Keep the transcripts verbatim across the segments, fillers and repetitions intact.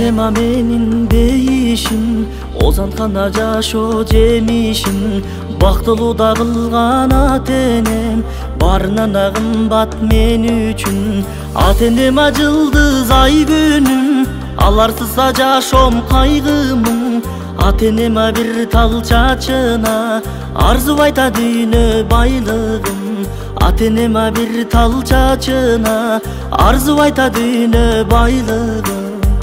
Ата-энема менин бейишим, озантканда жашоо жемишим. Бактылуу да кылган ата-энем, баарынан да кымбат мен үчүн. Ата-энема жылдыз ай күнүм, аларсыза жашоом кайгымын. Ата-энема бир тал чачына арзубайт дүйнө байлыгым. Ата-энема бир тал чачына арзубайт дүйнө байлыгым.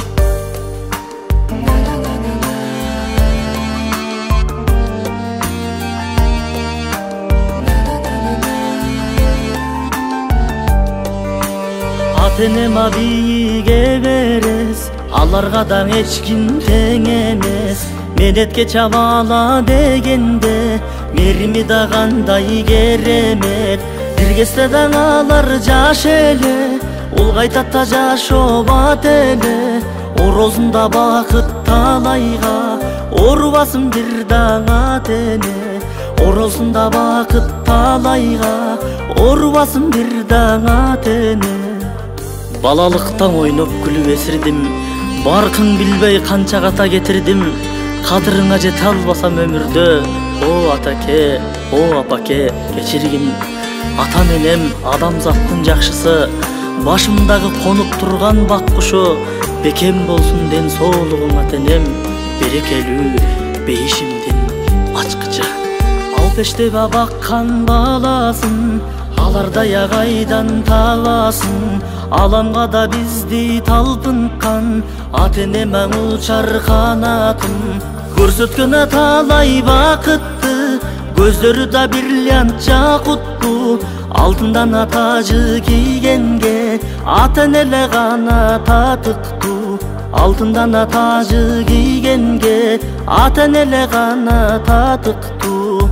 Ата-энема бийиге берес, аларга да эч ким тең эмес. Менетке чабала дегенде, мерими да кандай керемет. Тиргесте да алар жаш эле, улгайтат да жашообат эле. Орозунда бакыт талайга, орубасын бир даң ата-эне. Орозунда бакыт талайга, орубасын бир даң ата-эне. Балалыктан ойноп күлүп эсирдим, баркын билбей канча ката кетирдим. Кадырыңа жете албасам өмүрдө, о атаке, о апаке, кечиргин. Ата-энем адамзаттын жакшысы, башымдагы конуп турган бак кушу. Бекем болсун ден соолугуң ата-энем, берекелүү бейишимдин ачкычы. Алпештебе баккан баласын, алардай агайдан табасын. Аламга да бизди талпынткан, ата-энеме учар канатын. Көрсөткөн талай бакытты, көздөрү да бриллиант жакуттуу. Алтындан тажы кийгенге, ата-энеле гана татыктуу. Алтындан тажы кийгенге, ата-энеле гана татыктуу.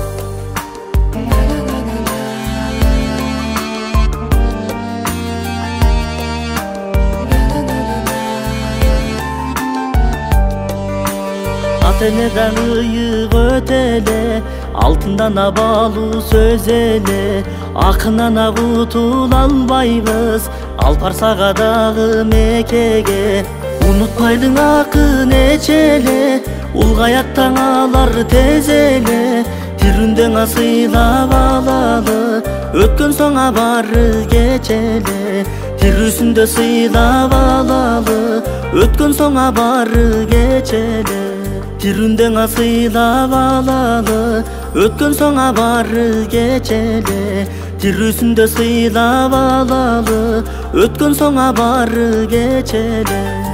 Ата-энеден ыйык өтеле, алтындан абалуу сөз эле. Акынан кутула албайбыз, Алпарсага дагы мекеге. Унутпайдың акын эч эле, улгаяттан алар тез эле. Тирүндөн сыйлап алалы, өткөн соң бары кечеле. Тирүүсүндө сыйлап алалы, өткөн соң бары кечеле. Тирүндөн сыйлап алалы, өткөн соң бары кечеле. Тирүүсүндө сыйлап алалы, өткөн соң бары кечеле.